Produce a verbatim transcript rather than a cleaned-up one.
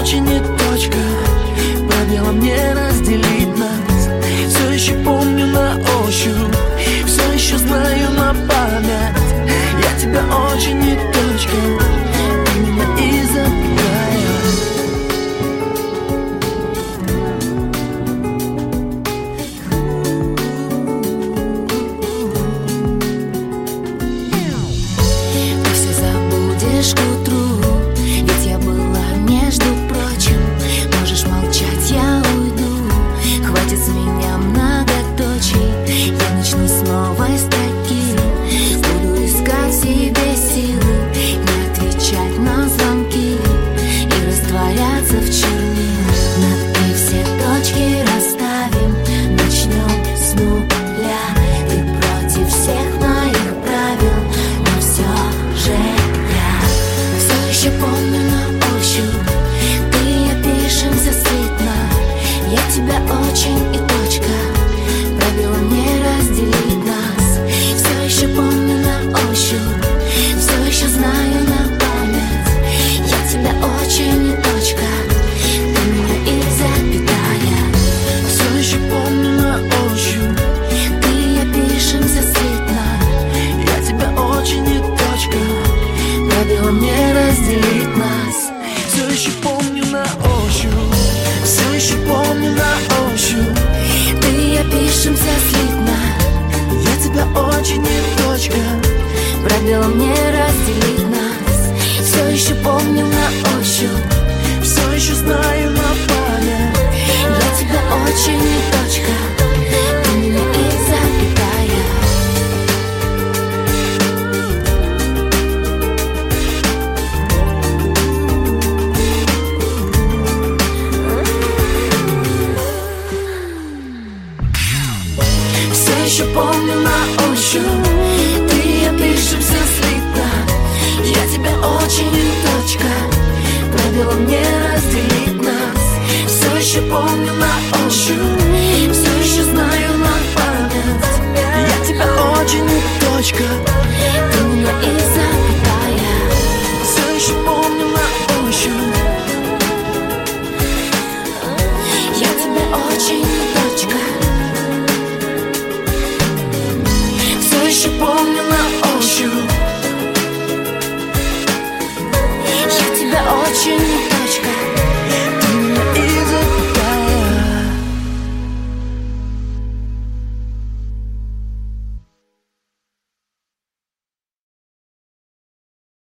очень и точка. Пробелом не разделить нас. Все еще помню на ощупь, все еще знаю на память. Я тебя очень и точка. Ты меня и запираешь. Ты все забудешь к утру, ведь я была, между прочим. Можешь молчать, я уйду. Хватит с меня многоточий. Я начну с новой строки. Буду искать в себе силы, не отвечать на звонки и растворяться в чернилах. Над «и» все точки расставим. Начнем с нуля. Ты против всех моих правил, но все же я все еще помню на ощупь. Ты и я пишемся слитно. Я тебя очень и точка. Правилом не разделить нас. Все еще помню на ощупь, все еще знаю на память. Я тебя очень и точка. Ты меня и запятая. Все еще помню на ощупь. Ты и я пишемся слитно. Я тебя очень и точка. Правилом не разделить нас. Все еще помню на ощупь. Все еще помню на ощупь. Ты и я пишемся слитно. Я тебя очень и точка. Правилом не разделить нас. Все еще помню на ощупь, Все еще знаю на память. я тебя очень и точка. Ты меня и запятая. Все еще помню на ощупь. Ты и я пишемся слитно. Я тебя очень и точка. Правилом не разделить нас. Все еще помню на ощупь.